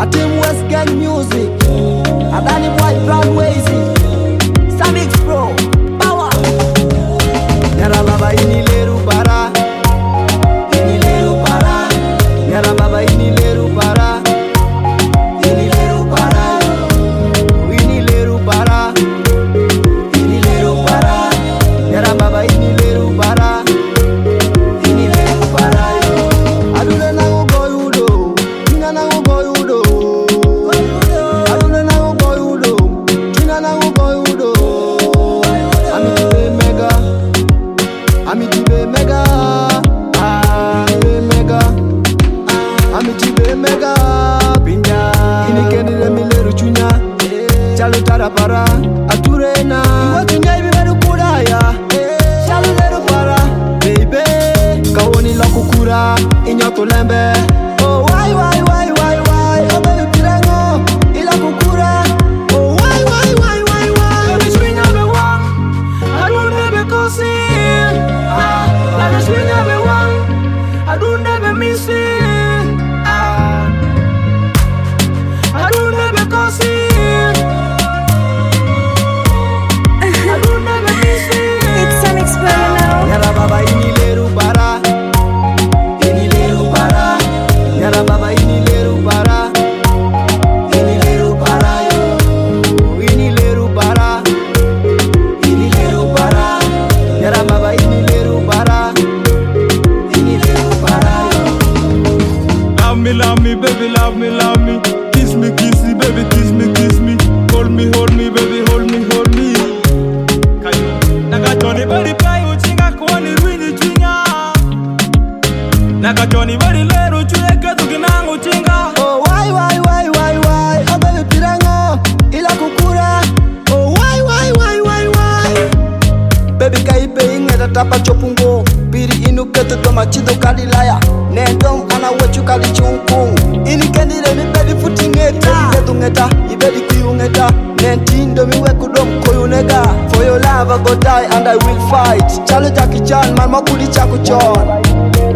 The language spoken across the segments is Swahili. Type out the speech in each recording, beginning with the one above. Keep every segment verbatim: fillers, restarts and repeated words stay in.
A team West Gang Music, a Danny Boy Brown Wazy, Samix Pro, Power. Nyara baba ini leru para, ini leru para. Nyara baba ini leru para, ini leru para. Ini leru para, ini leru para. Nyara baba ini leru para, ini leru para. Adule na ugoyudo, tina na ugoyudo. Adule na ugoyudo, tina na ugoyudo. Amitibe mega, amitibe mega, amitibe mega, amitibe mega. Pinja, ini kendile mileru chunya, chalo tarapara, aturena. Iwa chunya ibi meru kuraya, chalo leru para, baby. Kawoni la kukura, inyoto lembe. Oh why why why why why, oh baby pirango, ila kukura. Oh why why why why why. Baby swing up and walk, I don't ever go see. Ah, baby swing up and walk, I don't ever miss it. Ah, I don't ever go see. I don't ever miss it. It's Samix Pro now. Nyara baba ini leru para, ini leru para. Nyara baba ini leru para, ini leru para yo. Ini leru para, ini leru para. Nyara baba ini leru para, ini leru para yo. Love me, love me, baby, love me, love me. Kiss me, kiss me, baby, kiss me, kiss me. Hold me, hold me, baby, hold me, hold me. Nakatoni bari pai uchinga kwani rwini chinga. Nakatoni bari leru chuye ketu kinangu chinga. Oh why why why why why, oh baby pirango, ila kukura. Oh why why why why why. Baby kaipe ingeta tapa chopungo, piri inu ketu toma chido kadilaya. Nendom ana wechu kali chungkung. Ini kendile mi baby futi ngeta, ketu ngeta, ibedi kuyu ngeta. Nentindo mi weku dom koyu nega. For your love I go die and I will fight. Chalo Jackie Chan, man makuli chaku chon.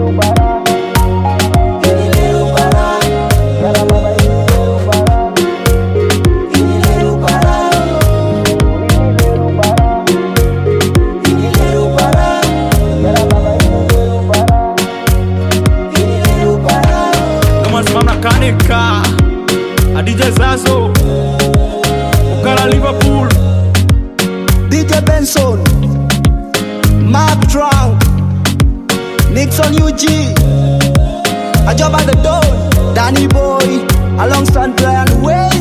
Kanika, a D J Zazo, Ukara Liverpool, D J Benson, Mark Drunk, Nixon U G, Ajoba the Don, Danny Boy, alongside Brian Way.